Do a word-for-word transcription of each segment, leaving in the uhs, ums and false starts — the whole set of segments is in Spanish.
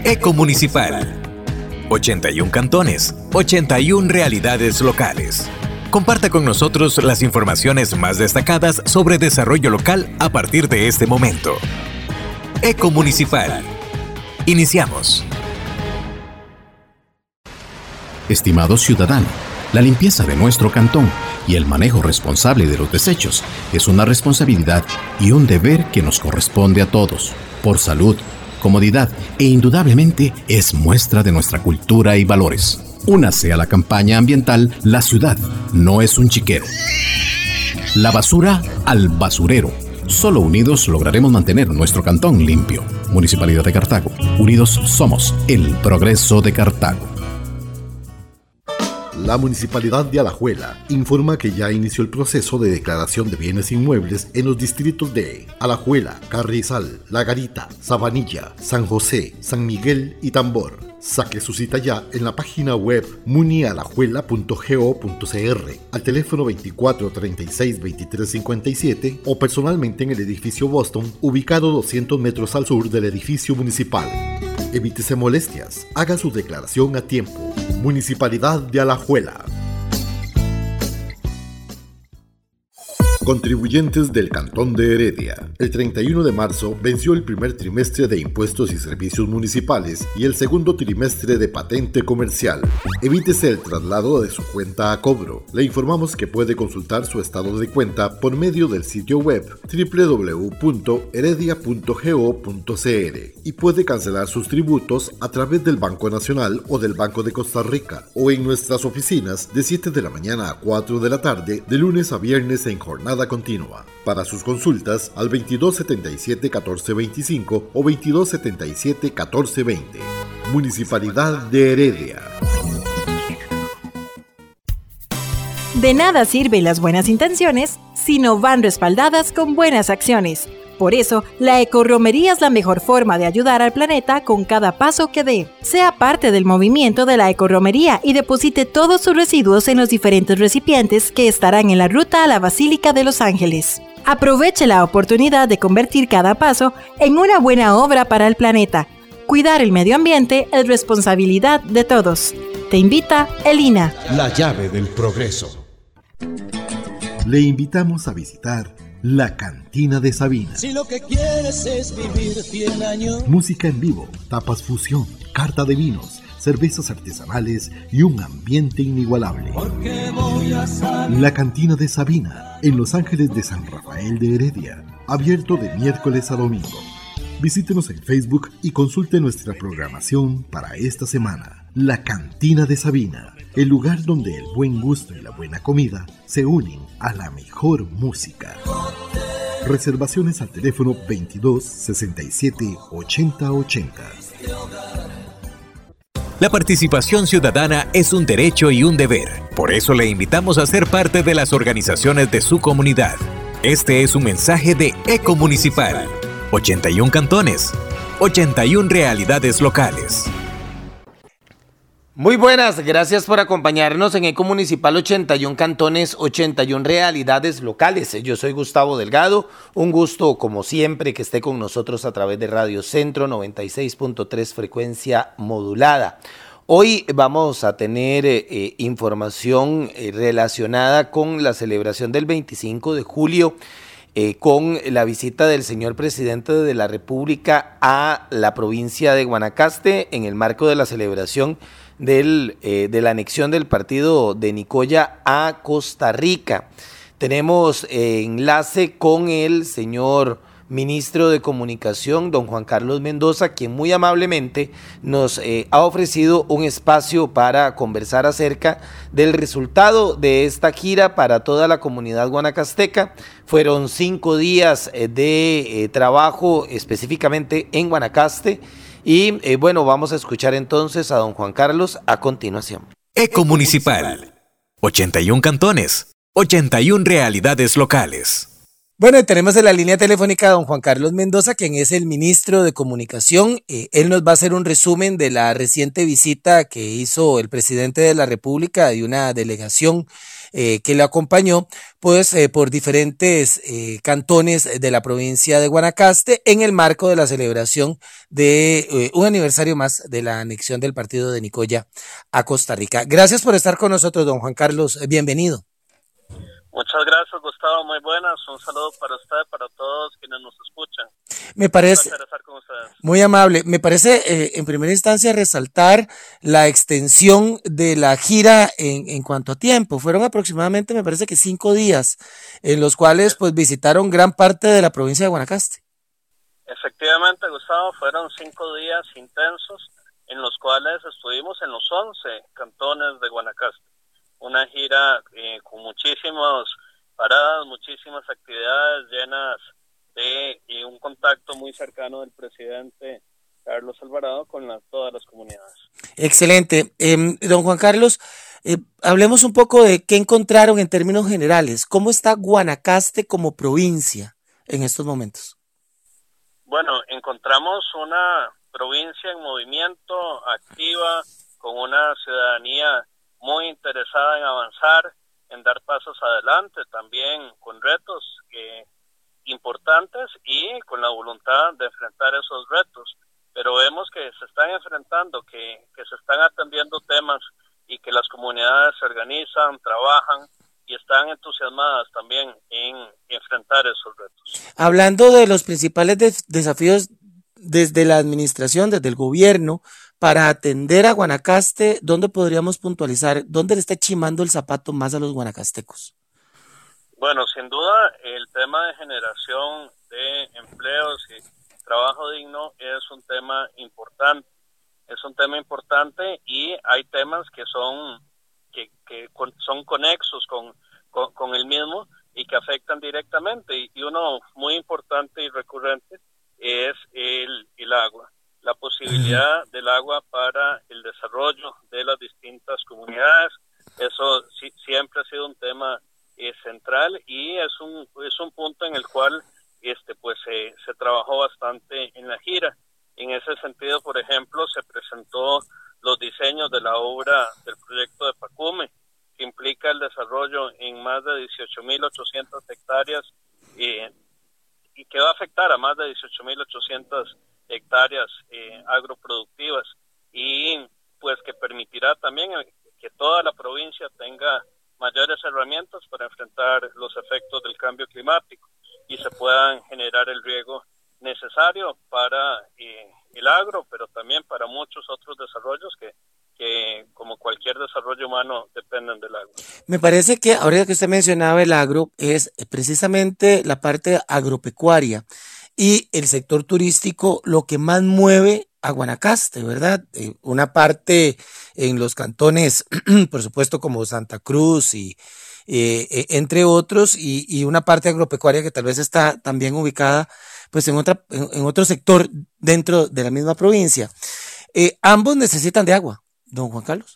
Ecomunicipal. ochenta y un cantones, ochenta y una realidades locales. Comparta con nosotros las informaciones más destacadas sobre desarrollo local a partir de este momento. Ecomunicipal. Iniciamos. Estimado ciudadano, la limpieza de nuestro cantón y el manejo responsable de los desechos es una responsabilidad y un deber que nos corresponde a todos, por salud, comodidad e indudablemente es muestra de nuestra cultura y valores. Únase a la campaña ambiental La Ciudad no es un chiquero. La basura al basurero. Solo unidos lograremos mantener nuestro cantón limpio. Municipalidad de Cartago. Unidos somos el progreso de Cartago. La Municipalidad de Alajuela informa que ya inició el proceso de declaración de bienes inmuebles en los distritos de Alajuela, Carrizal, La Garita, Sabanilla, San José, San Miguel y Tambor. Saque su cita ya en la página web munialajuela punto go punto cr, al teléfono veinticuatro treinta y seis veintitrés cincuenta y siete o personalmente en el edificio Boston, ubicado doscientos metros al sur del edificio municipal. Evítese molestias, haga su declaración a tiempo. Municipalidad de Alajuela. Contribuyentes del Cantón de Heredia. El treinta y uno de marzo venció el primer trimestre de impuestos y servicios municipales y el segundo trimestre de patente comercial. Evítese el traslado de su cuenta a cobro. Le informamos que puede consultar su estado de cuenta por medio del sitio web doble u doble u doble u punto heredia punto go punto cr y puede cancelar sus tributos a través del Banco Nacional o del Banco de Costa Rica o en nuestras oficinas de siete de la mañana a cuatro de la tarde de lunes a viernes en jornada continua. Para sus consultas al veintidós setenta y siete catorce veinticinco o veintidós setenta y siete catorce veinte. Municipalidad de Heredia. De nada sirven las buenas intenciones si no van respaldadas con buenas acciones. Por eso, la ecorromería es la mejor forma de ayudar al planeta con cada paso que dé. Sea parte del movimiento de la ecorromería y deposite todos sus residuos en los diferentes recipientes que estarán en la ruta a la Basílica de Los Ángeles. Aproveche la oportunidad de convertir cada paso en una buena obra para el planeta. Cuidar el medio ambiente es responsabilidad de todos. Te invita el I N A. La llave del progreso. Le invitamos a visitar la Cantina de Sabina. Si lo que quieres es vivir cien años. Música en vivo, tapas fusión, carta de vinos, cervezas artesanales y un ambiente inigualable. Porque voy a salir. La Cantina de Sabina, en Los Ángeles de San Rafael de Heredia, abierto de miércoles a domingo. Visítenos en Facebook y consulte nuestra programación para esta semana. La Cantina de Sabina, el lugar donde el buen gusto y la buena comida se unen a la mejor música. Reservaciones al teléfono veintidós sesenta y siete ochenta ochenta. La participación ciudadana es un derecho y un deber. Por eso le invitamos a ser parte de las organizaciones de su comunidad. Este es un mensaje de Ecomunicipal. ochenta y un cantones, ochenta y una realidades locales. Muy buenas, gracias por acompañarnos en Ecomunicipal ochenta y un cantones, ochenta y una realidades locales. Yo soy Gustavo Delgado, un gusto como siempre que esté con nosotros a través de Radio Centro noventa y seis punto tres frecuencia modulada. Hoy vamos a tener eh, información eh, relacionada con la celebración del veinticinco de julio, eh, con la visita del señor presidente de la República a la provincia de Guanacaste en el marco de la celebración Del, eh, de la anexión del partido de Nicoya a Costa Rica. Tenemos eh, enlace con el señor ministro de Comunicación, don Juan Carlos Mendoza, quien muy amablemente nos eh, ha ofrecido un espacio para conversar acerca del resultado de esta gira para toda la comunidad guanacasteca. Fueron cinco días eh, de eh, trabajo específicamente en Guanacaste. Y eh, bueno, vamos a escuchar entonces a don Juan Carlos a continuación. Ecomunicipal. ochenta y un cantones, ochenta y una realidades locales. Bueno, tenemos en la línea telefónica a don Juan Carlos Mendoza, quien es el ministro de Comunicación. Eh, él nos va a hacer un resumen de la reciente visita que hizo el presidente de la República de una delegación eh, que le acompañó, pues eh, por diferentes eh, cantones de la provincia de Guanacaste en el marco de la celebración de eh, un aniversario más de la anexión del partido de Nicoya a Costa Rica. Gracias por estar con nosotros, don Juan Carlos. Bienvenido. Muchas gracias, Gustavo. Muy buenas. Un saludo para usted, para todos quienes nos escuchan. Me parece muy amable. Me parece, eh, en primera instancia, resaltar la extensión de la gira en, en cuanto a tiempo. Fueron aproximadamente, me parece que cinco días, en los cuales pues visitaron gran parte de la provincia de Guanacaste. Efectivamente, Gustavo, fueron cinco días intensos en los cuales estuvimos en los once cantones de Guanacaste. Una gira eh, con muchísimas paradas, muchísimas actividades llenas de y un contacto muy cercano del presidente Carlos Alvarado con la, todas las comunidades. Excelente. Eh, don Juan Carlos, eh, hablemos un poco de qué encontraron en términos generales. ¿Cómo está Guanacaste como provincia en estos momentos? Bueno, encontramos una provincia en movimiento, activa, con una ciudadanía muy interesada en avanzar, en dar pasos adelante, también con retos eh, importantes y con la voluntad de enfrentar esos retos. Pero vemos que se están enfrentando, que, que se están atendiendo temas y que las comunidades se organizan, trabajan y están entusiasmadas también en enfrentar esos retos. Hablando de los principales de- desafíos desde la administración, desde el gobierno, para atender a Guanacaste, ¿dónde podríamos puntualizar? ¿Dónde le está chimando el zapato más a los guanacastecos? Bueno, sin duda el tema de generación de empleos y trabajo digno es un tema importante, es un tema importante y hay temas que son que, que con, son conexos con, con, con el mismo y que afectan directamente y, y uno muy importante y recurrente es el, el agua, la posibilidad del agua para el desarrollo de las distintas comunidades. Eso sí, siempre ha sido un tema eh, central y es un es un punto en el cual este pues eh, se trabajó bastante en la gira. En ese sentido, por ejemplo, se presentó los diseños de la obra del proyecto de Pacume, que implica el desarrollo en más de dieciocho mil ochocientas hectáreas eh, y que va a afectar a más de dieciocho mil ochocientas hectáreas eh, agroproductivas y pues que permitirá también que toda la provincia tenga mayores herramientas para enfrentar los efectos del cambio climático y se puedan generar el riego necesario para eh, el agro, pero también para muchos otros desarrollos que, que, como cualquier desarrollo humano, dependen del agro. Me parece que ahora que usted mencionaba el agro, es precisamente la parte agropecuaria y el sector turístico lo que más mueve a Guanacaste, ¿verdad? Eh, una parte en los cantones, por supuesto, como Santa Cruz y eh, eh, entre otros, y, y una parte agropecuaria que tal vez está también ubicada pues en otra en, en otro sector dentro de la misma provincia. Eh, ambos necesitan de agua, don Juan Carlos.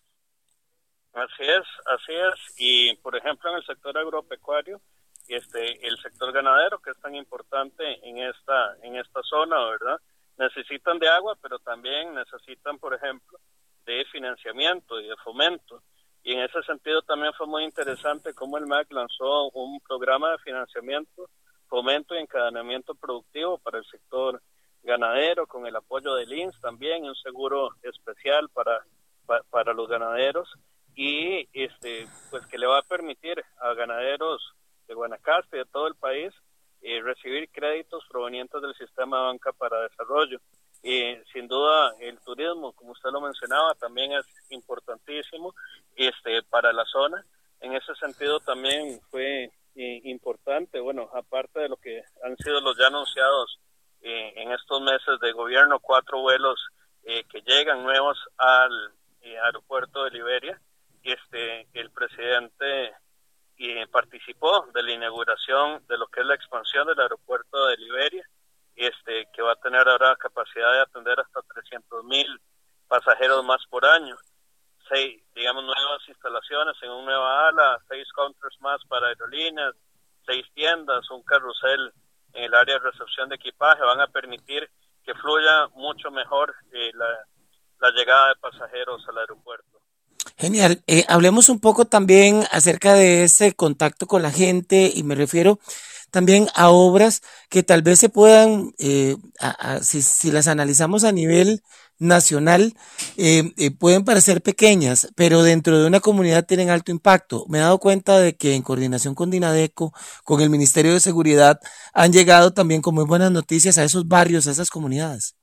Así es, así es. Y, por ejemplo, en el sector agropecuario, este, el sector ganadero, que es tan importante en esta, en esta zona, ¿verdad? Necesitan de agua, pero también necesitan, por ejemplo, de financiamiento y de fomento. Y en ese sentido también fue muy interesante cómo el M A C lanzó un programa de financiamiento, fomento y encadenamiento productivo para el sector ganadero, con el apoyo del I N S también, un seguro especial para, para, para los ganaderos, y este pues que le va a permitir a ganaderos de Guanacaste y de todo el país eh, recibir créditos provenientes del sistema de banca para desarrollo. Y sin duda el turismo, como usted lo mencionaba, también es importantísimo este para la zona. En ese sentido también fue eh, importante, bueno, aparte de lo que han sido los ya anunciados eh, en estos meses de gobierno, cuatro vuelos eh, que llegan nuevos al eh, aeropuerto de Liberia. Este, el presidente eh, participó de la inauguración de lo que es la expansión del aeropuerto de Liberia, este, que va a tener ahora capacidad de atender hasta trescientos mil pasajeros más por año. Seis, digamos, nuevas instalaciones en una nueva ala, seis counters más para aerolíneas, seis tiendas, un carrusel en el área de recepción de equipaje, van a permitir que fluya mucho mejor eh, la, la llegada de pasajeros al aeropuerto. Genial. Eh, hablemos un poco también acerca de ese contacto con la gente y me refiero también a obras que tal vez se puedan, eh, a- a- si, si las analizamos a nivel nacional, eh, eh, pueden parecer pequeñas, pero dentro de una comunidad tienen alto impacto. Me he dado cuenta de que en coordinación con Dinadeco, con el Ministerio de Seguridad, han llegado también con muy buenas noticias a esos barrios, a esas comunidades.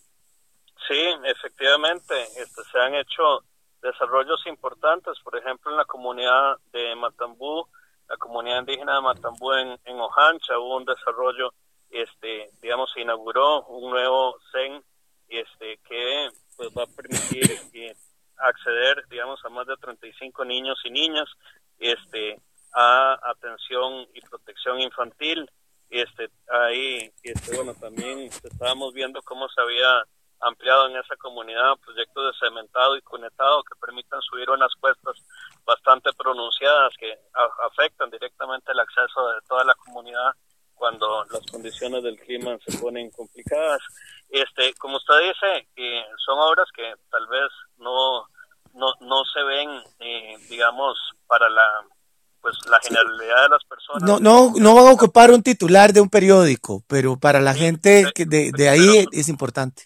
Sí, efectivamente, este, se han hecho desarrollos importantes, por ejemplo, en la comunidad de Matambú, la comunidad indígena de Matambú en, en Ojancha, hubo un desarrollo, este, digamos, se inauguró un nuevo C E N, este, que pues va a permitir eh, acceder, digamos, a más de treinta y cinco niños y niñas, este, a atención y protección infantil. Este, ahí, este, bueno, también estábamos viendo cómo se había ampliado en esa comunidad proyectos de cementado y cunetado que permitan subir unas cuestas bastante pronunciadas que a, afectan directamente el acceso de toda la comunidad cuando las condiciones del clima se ponen complicadas. Este, como usted dice, eh, son obras que tal vez no no no se ven, eh, digamos, para la pues la generalidad de las personas. No, no, no van a ocupar un titular de un periódico, pero para la gente que de, de ahí es importante.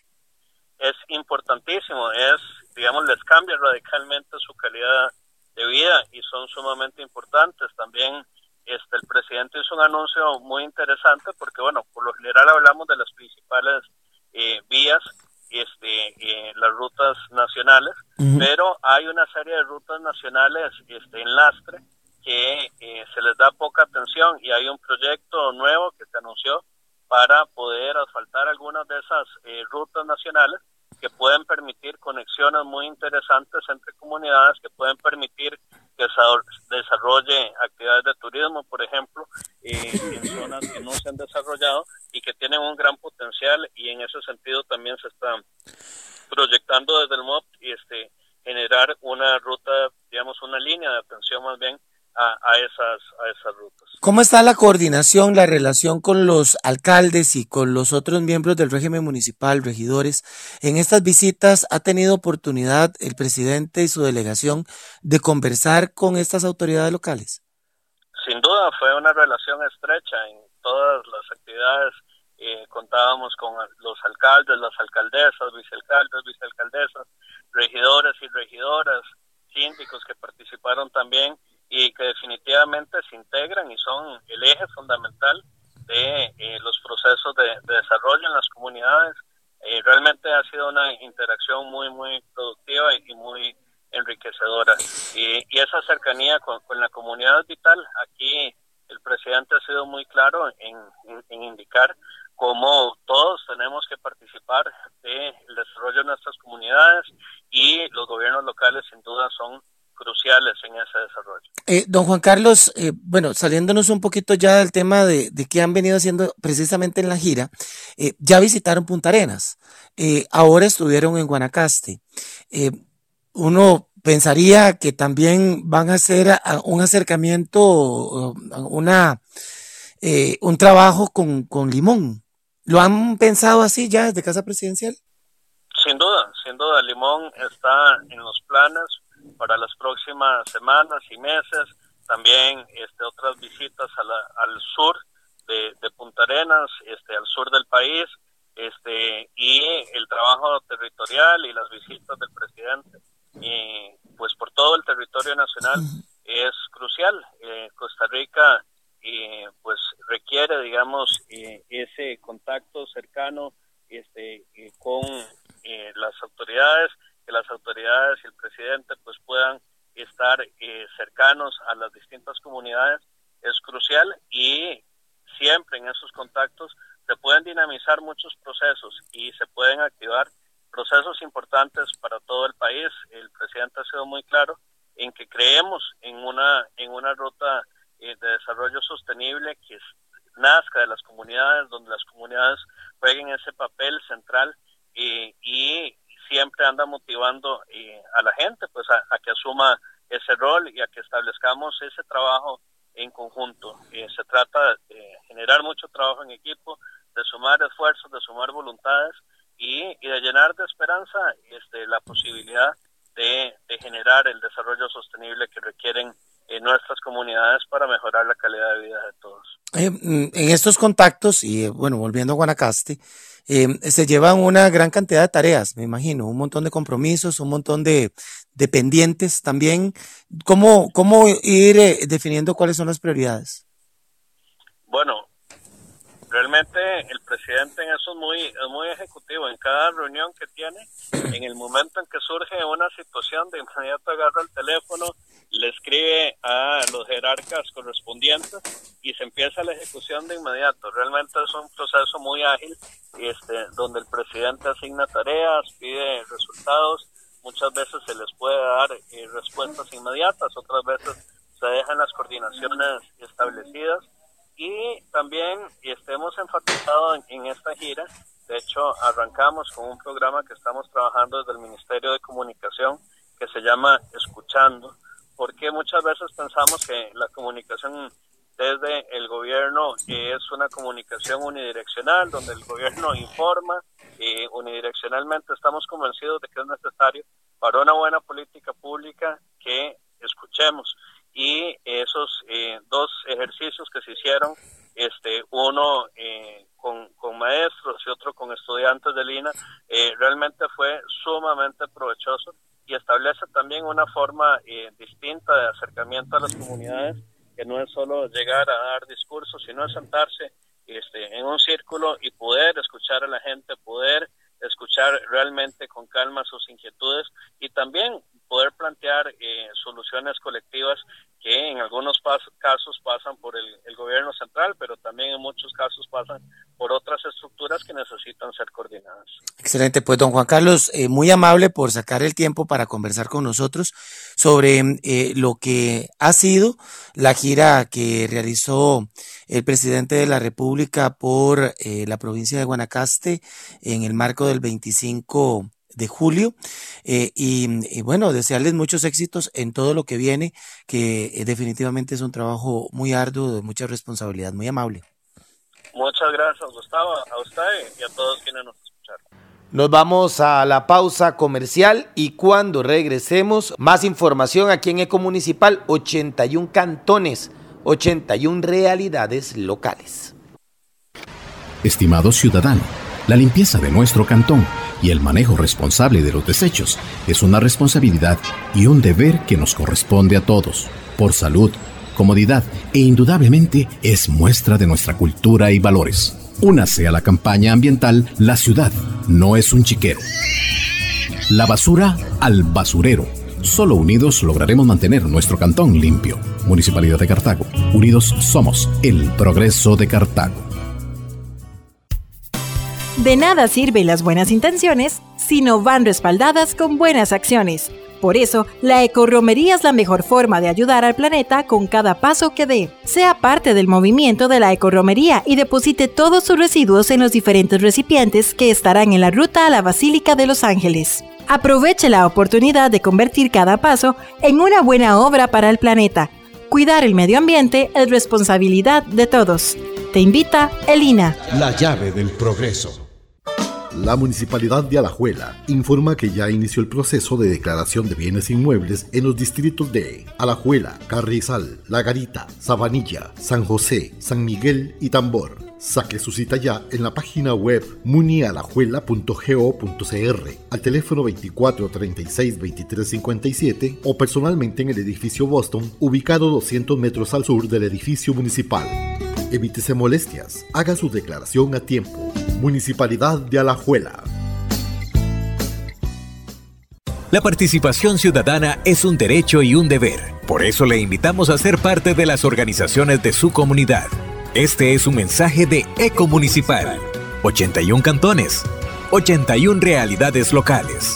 Es importantísimo, es, digamos, les cambia radicalmente su calidad de vida y son sumamente importantes. También este el presidente hizo un anuncio muy interesante porque, bueno, por lo general hablamos de las principales eh, vías, este eh, las rutas nacionales, uh-huh. pero hay una serie de rutas nacionales este en lastre que eh, se les da poca atención y hay un proyecto nuevo que se anunció para poder asfaltar algunas de esas eh, rutas nacionales que pueden permitir conexiones muy interesantes entre comunidades, que pueden permitir que se desarrolle actividades de turismo, por ejemplo, eh, en zonas que no se han desarrollado y que tienen un gran potencial, y en ese sentido también se está proyectando desde el M O P este, generar una ruta, digamos una línea de atención más bien A, a esas a esas rutas. ¿Cómo está la coordinación, la relación con los alcaldes y con los otros miembros del régimen municipal, regidores? En estas visitas, ¿ha tenido oportunidad el presidente y su delegación de conversar con estas autoridades locales? Sin duda, fue una relación estrecha en todas las actividades. Eh, contábamos con los alcaldes, las alcaldesas, vicealcaldes, vicealcaldesas, regidores y regidoras, síndicos que participaron también y que definitivamente se integran y son el eje fundamental de eh, los procesos de, de desarrollo en las comunidades. Eh, realmente ha sido una interacción muy, muy productiva y, y muy enriquecedora. Y, y esa cercanía con, con la comunidad es vital. Aquí el presidente ha sido muy claro en, en, en indicar cómo todos tenemos que participar del desarrollo de nuestras comunidades y los gobiernos locales sin duda son cruciales en ese desarrollo. Eh, don Juan Carlos, eh, bueno, saliéndonos un poquito ya del tema de, de qué han venido haciendo precisamente en la gira, eh, ya visitaron Punta Arenas, eh, ahora estuvieron en Guanacaste. Eh, uno pensaría que también van a hacer a, a un acercamiento, una, eh, un trabajo con, con Limón. ¿Lo han pensado así ya desde Casa Presidencial? Sin duda, sin duda, Limón está en los planes para las próximas semanas y meses. También este otras visitas a la, al sur de, de Punta Arenas, este al sur del país, este y el trabajo territorial y las visitas del presidente y pues por todo el territorio nacional es crucial. Eh, Costa Rica eh, pues requiere, digamos, eh, ese contacto cercano este eh, con eh, las autoridades, que las autoridades y el presidente pues puedan estar eh, cercanos a las distintas comunidades es crucial, y siempre en esos contactos se pueden dinamizar muchos procesos y se pueden activar procesos importantes para todo el país. El presidente ha sido muy claro en que creemos en una en una ruta eh, de desarrollo sostenible que es, nazca de las comunidades, donde las comunidades jueguen ese papel central eh, y siempre anda motivando eh, a la gente pues a, a que asuma ese rol y a que establezcamos ese trabajo en conjunto. Eh, se trata de generar mucho trabajo en equipo, de sumar esfuerzos, de sumar voluntades y, y de llenar de esperanza este, la posibilidad de, de generar el desarrollo sostenible que requieren eh, nuestras comunidades para mejorar la calidad de vida de todos. Eh, en estos contactos, y eh, bueno, volviendo a Guanacaste, eh, se llevan una gran cantidad de tareas, me imagino, un montón de compromisos, un montón de, de pendientes también. ¿Cómo, cómo ir eh, definiendo cuáles son las prioridades? Bueno, realmente el presidente en eso es muy, es muy ejecutivo. En cada reunión que tiene, en el momento en que surge una situación, de inmediato agarra el teléfono, le escribe a los jerarcas correspondientes y se empieza la ejecución de inmediato. Realmente es un proceso muy ágil, este, donde el presidente asigna tareas, pide resultados. Muchas veces se les puede dar eh, respuestas inmediatas, otras veces se dejan las coordinaciones establecidas. Y también este, hemos enfatizado en, en esta gira, de hecho arrancamos con un programa que estamos trabajando desde el Ministerio de Comunicación que se llama Escuchando, porque muchas veces pensamos que la comunicación desde el gobierno eh, es una comunicación unidireccional, donde el gobierno informa, eh, unidireccionalmente. Estamos convencidos de que es necesario para una buena política pública que escuchemos. Y esos eh, dos ejercicios que se hicieron, este uno eh, con, con maestros y otro con estudiantes del I N A, eh, realmente fue sumamente provechoso y establece también una forma eh, distinta de acercamiento a las comunidades, que no es solo llegar a dar discursos, sino es sentarse este, en un círculo y poder escuchar a la gente, poder escuchar realmente con calma sus inquietudes y también poder plantear eh, soluciones colectivas que en algunos pas- casos pasan por el, el gobierno central, pero también en muchos casos pasan por otras estructuras que necesitan ser coordinadas. Excelente, pues don Juan Carlos, eh, muy amable por sacar el tiempo para conversar con nosotros sobre eh, lo que ha sido la gira que realizó el presidente de la República por eh, la provincia de Guanacaste en el marco del veinticinco de julio eh, y, y bueno, desearles muchos éxitos en todo lo que viene, que eh, definitivamente es un trabajo muy arduo, de mucha responsabilidad. Muy amable. Muchas gracias, Gustavo, a usted y a todos quienes nos escucharon. Nos vamos a la pausa comercial y cuando regresemos, más información aquí en Eco Municipal, ochenta y uno cantones, ochenta y una realidades locales. Estimado ciudadano, la limpieza de nuestro cantón y el manejo responsable de los desechos es una responsabilidad y un deber que nos corresponde a todos. Por salud, comodidad e indudablemente es muestra de nuestra cultura y valores. Únase a la campaña ambiental La Ciudad no es un chiquero. La basura al basurero. Solo unidos lograremos mantener nuestro cantón limpio. Municipalidad de Cartago. Unidos somos el progreso de Cartago. De nada sirven las buenas intenciones si no van respaldadas con buenas acciones. Por eso, la ecorromería es la mejor forma de ayudar al planeta con cada paso que dé. Sea parte del movimiento de la ecorromería y deposite todos sus residuos en los diferentes recipientes que estarán en la ruta a la Basílica de Los Ángeles. Aproveche la oportunidad de convertir cada paso en una buena obra para el planeta. Cuidar el medio ambiente es responsabilidad de todos. Te invita el I N A. La llave del progreso. La Municipalidad de Alajuela informa que ya inició el proceso de declaración de bienes inmuebles en los distritos de Alajuela, Carrizal, La Garita, Sabanilla, San José, San Miguel y Tambor. Saque su cita ya en la página web munialajuela punto go punto cr, al teléfono veinticuatro treinta y seis veintitrés cincuenta y siete o personalmente en el edificio Boston, ubicado doscientos metros al sur del edificio municipal. Evítese molestias, haga su declaración a tiempo. Municipalidad de Alajuela. La participación ciudadana es un derecho y un deber. Por eso le invitamos a ser parte de las organizaciones de su comunidad. Este es un mensaje de Eco Municipal. ochenta y uno cantones, ochenta y una realidades locales.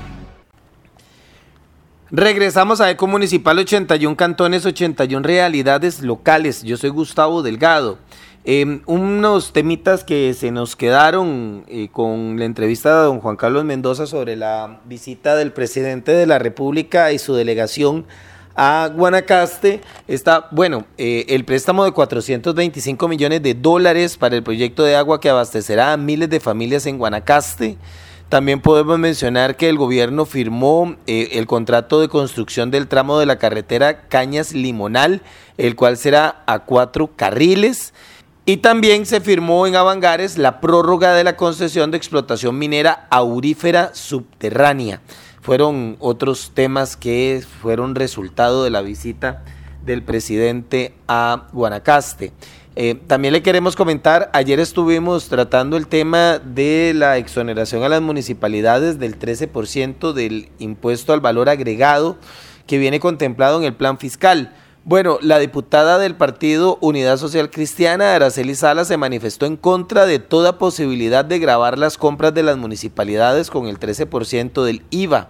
Regresamos a Eco Municipal, ochenta y uno cantones, ochenta y una realidades locales. Yo soy Gustavo Delgado. Eh, unos temitas que se nos quedaron eh, con la entrevista de don Juan Carlos Mendoza sobre la visita del presidente de la República y su delegación a Guanacaste. Está, bueno, eh, el préstamo de cuatrocientos veinticinco millones de dólares para el proyecto de agua que abastecerá a miles de familias en Guanacaste. También podemos mencionar que el gobierno firmó eh, el contrato de construcción del tramo de la carretera Cañas-Limonal, el cual será a cuatro carriles. Y también se firmó en Avangares la prórroga de la concesión de explotación minera aurífera subterránea. Fueron otros temas que fueron resultado de la visita del presidente a Guanacaste. Eh, también le queremos comentar, ayer estuvimos tratando el tema de la exoneración a las municipalidades del trece por ciento del impuesto al valor agregado que viene contemplado en el plan fiscal. Bueno, la diputada del partido Unidad Social Cristiana, Araceli Salas, se manifestó en contra de toda posibilidad de gravar las compras de las municipalidades con el trece por ciento del I V A,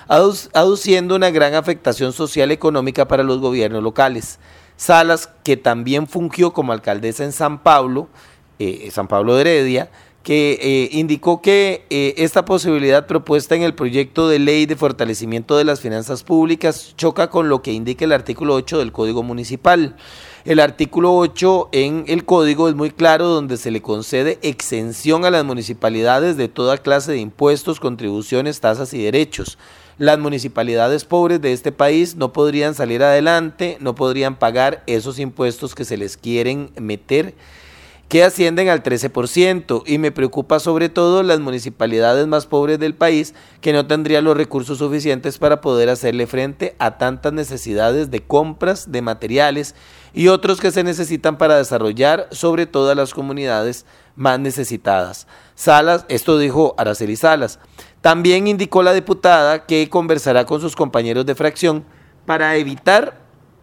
aduciendo una gran afectación social y económica para los gobiernos locales. Salas, que también fungió como alcaldesa en San Pablo, eh, San Pablo de Heredia, que eh, indicó que eh, esta posibilidad propuesta en el proyecto de ley de fortalecimiento de las finanzas públicas choca con lo que indica el artículo ocho del Código Municipal. El artículo ocho en el Código es muy claro, donde se le concede exención a las municipalidades de toda clase de impuestos, contribuciones, tasas y derechos. Las municipalidades pobres de este país no podrían salir adelante, no podrían pagar esos impuestos que se les quieren meter, que ascienden al trece por ciento, y me preocupa sobre todo las municipalidades más pobres del país, que no tendrían los recursos suficientes para poder hacerle frente a tantas necesidades de compras de materiales y otros que se necesitan para desarrollar sobre todo las comunidades más necesitadas. Salas, esto dijo Araceli Salas. También indicó la diputada que conversará con sus compañeros de fracción para evitar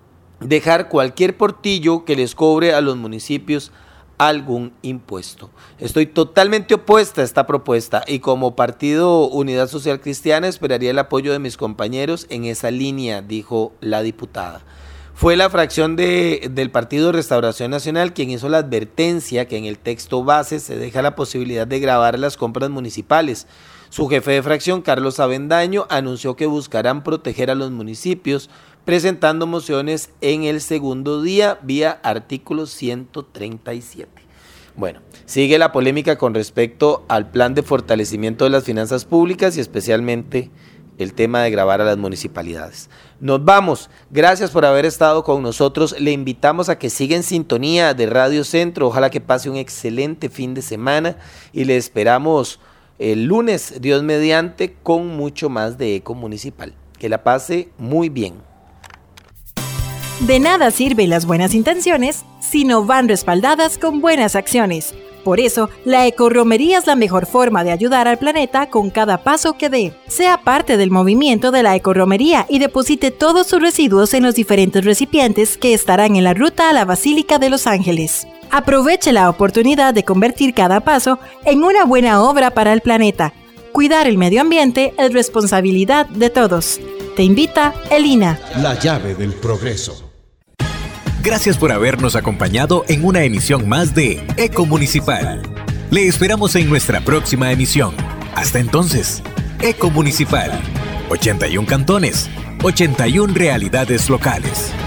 dejar cualquier portillo que les cobre a los municipios algún impuesto. Estoy totalmente opuesta a esta propuesta y como Partido Unidad Social Cristiana esperaría el apoyo de mis compañeros en esa línea, dijo la diputada. Fue la fracción de, del Partido Restauración Nacional quien hizo la advertencia que en el texto base se deja la posibilidad de gravar las compras municipales. Su jefe de fracción, Carlos Avendaño, anunció que buscarán proteger a los municipios, presentando mociones en el segundo día vía artículo ciento treinta y siete. Bueno, sigue la polémica con respecto al plan de fortalecimiento de las finanzas públicas y especialmente el tema de gravar a las municipalidades. Nos vamos, gracias por haber estado con nosotros, le invitamos a que siga en sintonía de Radio Centro, ojalá que pase un excelente fin de semana y le esperamos el lunes, Dios mediante, con mucho más de Eco Municipal. Que la pase muy bien. De nada sirven las buenas intenciones si no van respaldadas con buenas acciones. Por eso, la ecorromería es la mejor forma de ayudar al planeta con cada paso que dé. Sea parte del movimiento de la ecorromería y deposite todos sus residuos en los diferentes recipientes que estarán en la ruta a la Basílica de Los Ángeles. Aproveche la oportunidad de convertir cada paso en una buena obra para el planeta. Cuidar el medio ambiente es responsabilidad de todos. Te invita Elina. La llave del progreso. Gracias por habernos acompañado en una emisión más de Eco Municipal. Le esperamos en nuestra próxima emisión. Hasta entonces, Eco Municipal. ochenta y uno cantones, ochenta y una realidades locales.